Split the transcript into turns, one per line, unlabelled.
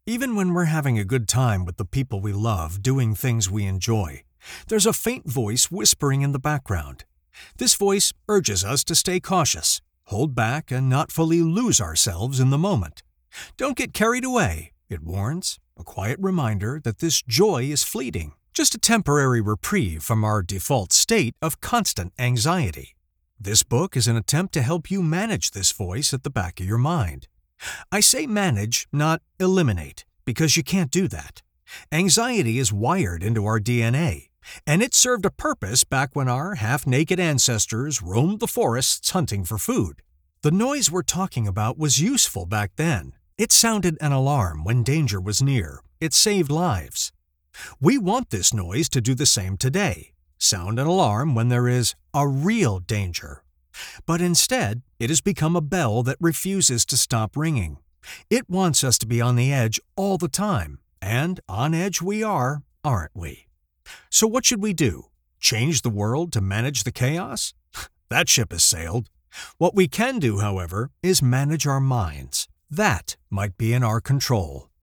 Even when we're having a good time with the people we love, doing things we enjoy, there's a faint voice whispering in the background. This voice urges us to stay cautious, hold back, and not fully lose ourselves in the moment. Don't get carried away, it warns, a quiet reminder that this joy is fleeting, just a temporary reprieve from our default state of constant anxiety. This book is an attempt to help you manage this voice at the back of your mind. I say manage, not eliminate, because you can't do that. Anxiety is wired into our DNA, and it served a purpose back when our half-naked ancestors roamed the forests hunting for food. The noise we're talking about was useful back then. It sounded an alarm when danger was near. It saved lives. We want this noise to do the same today. Sound an alarm when there is a real danger. But instead, it has become a bell that refuses to stop ringing. It wants us to be on the edge all the time, and on edge we are, aren't we? So what should we do? Change the world to manage the chaos? That ship has sailed. What we can do, however, is manage our minds. That might be in our control.